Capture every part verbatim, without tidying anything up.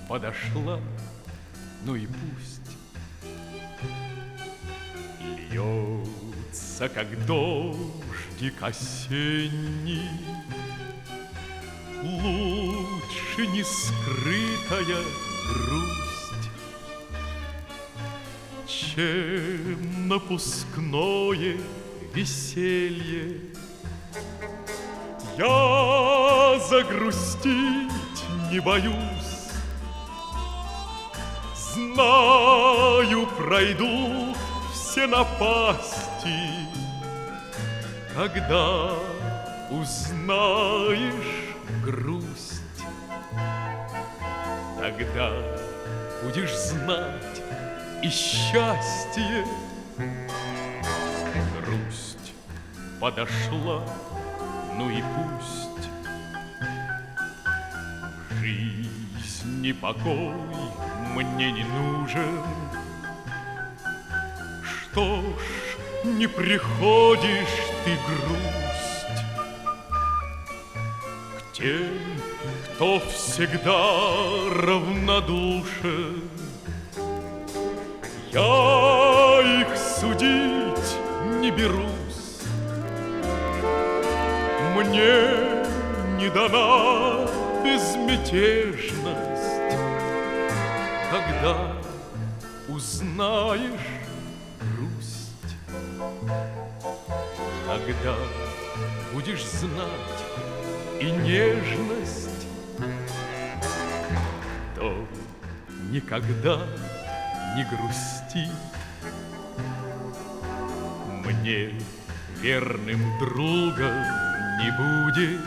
подошла, ну и пусть. Льется, как дождик осенний, лучше не скрытая грусть, чем напускное веселье. Я загрустить не боюсь, знаю, пройду все напасти, когда узнаешь грусть. Тогда будешь знать и счастье. Грусть подошла, ну и пусть. В жизни покой мне не нужен. Что ж, не приходишь ты, грусть, к тем, кто всегда равнодушен. Я их судить не берусь. Мне не дана безмятежность. Когда узнаешь грусть, тогда будешь знать и нежность, то никогда не грусти. Мне верным другом не будет.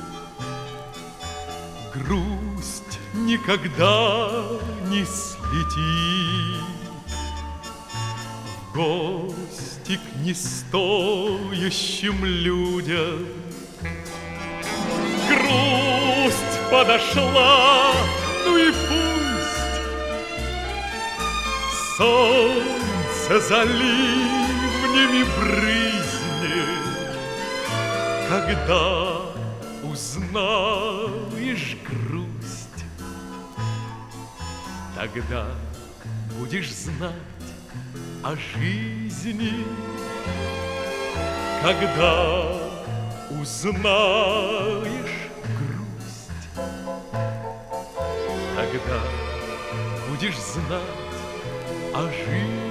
Грусть никогда не слетит в гости к нестоящим людям. Грусть подошла, ну и пусть. Солнце за ливнями брызнет, когда узнаешь грусть, тогда будешь знать о жизни. Когда узнаешь грусть, тогда будешь знать о жизни.